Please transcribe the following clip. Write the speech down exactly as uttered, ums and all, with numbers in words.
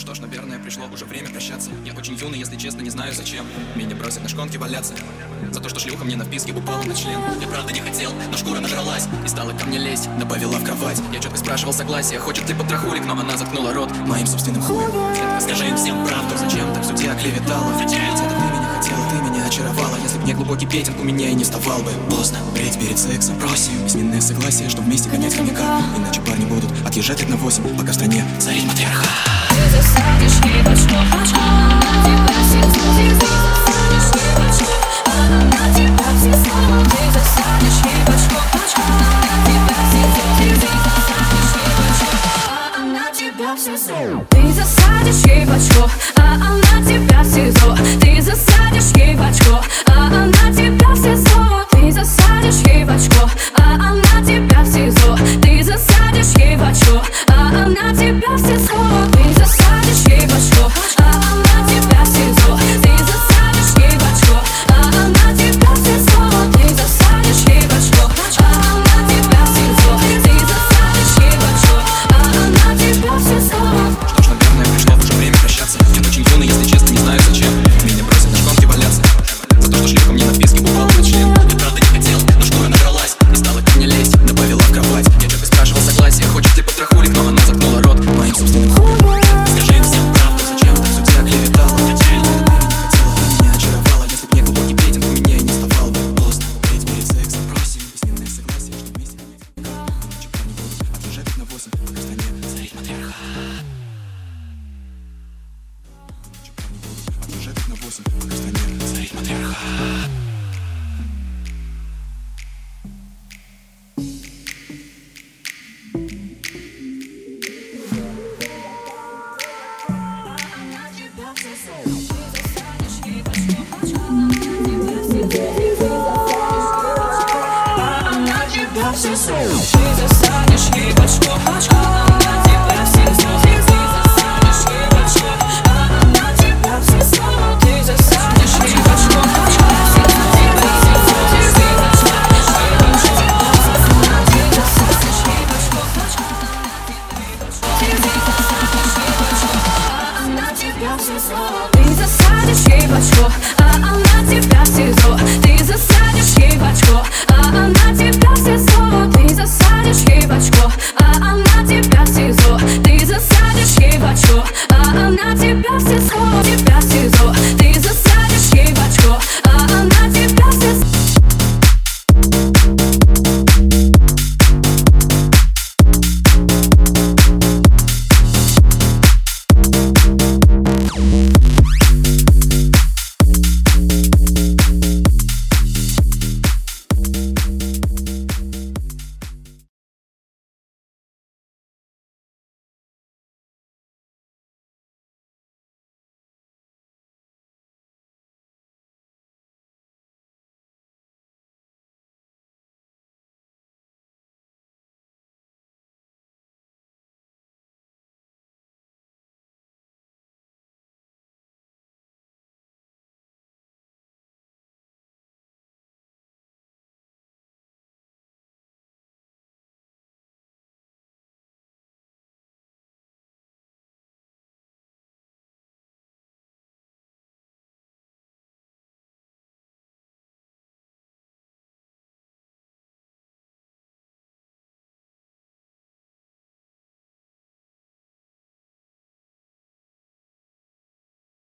Что ж, наверное, пришло уже время прощаться. Я очень юный, если честно, не знаю зачем меня бросят на шконке валяться. За то, что шлюха мне на вписке упала на член. Я правда не хотел, но шкура нажралась и стала ко мне лезть, добавила в кровать. Я четко спрашивал согласия, хочет ли потрохулик, но она заткнула рот моим собственным хуем. Скажи им всем правду, зачем так в суде оклеветала? Ведь это ты меня хотела, ты меня очаровала. Если б не глубокий петинг, у меня и не вставал бы. Поздно, бредь перед сексом, просим письменное согласие, что вместе гонять хомяка. Иначе парни будут отъезжать на восемь, пока в стране царит матриархат. Ты засадишь ей в очко, очко, на тебя все слова. Ты засадишь ей в очко, она на тебя все слова. Ты засадишь ей в очко, очко, на тебя все слова. Ты засадишь ей в очко, а она тебя все слова. Ты засадишь ей в очко, а она тебя все слова. Ты засадишь ей в очко, а она тебя все слова. Ты засадишь ей в очко, а она тебя все слова. Ты засадишь ей в очко, а она тебя все слова. Ты засадишь ей в очко, а она тебя все слова. Ты засадишь ей в очко, а она тебя все слова. Ты засадишь ей в очко, а она тебя все слова. Ты засадишь ей в очко, а она тебя все слова. Что ж, наверное, пришло уже время прощаться. Я очень юный, если честно, не знаю зачем меня бросят на шконке валяться. За то, что шлюха мне на вписке упала на член. Я правда не хотел, но шкура набралась и стала ко мне лезть, добавила в кровать. Я четко спрашивал согласия, хочет ли потрохулик, но она заткнула рот моим собственным хуем. Скажи им всем правду, зачем так в суде оклеветала? Ведь это ты меня хотела, ты меня очаровала. Если б не глубокий петинг, у меня и не вставал бы. Поздно, бредь перед сексом, просим письменное согласие, что вместе гонять хомяка. Иначе парни будут отъезжать на восемь, пока в стране царит матриархат. Иначе парни будут отъезжать на восемь, пока в стране царит матриархат. Ты засадишь ей в очко, очко, она тебя все слова. Ты засадишь ей в очко, а она тебя все слова. Ты засадишь ей в очко, очко, она тебя все слова. Ты засадишь ей в очко, она тебя засадишь ей в очко, очко, ты засадишь ей в очко, а она тебя все слова. Ты засадишь ей в очко, а она тебя все слова. Ты засадишь ей в очко.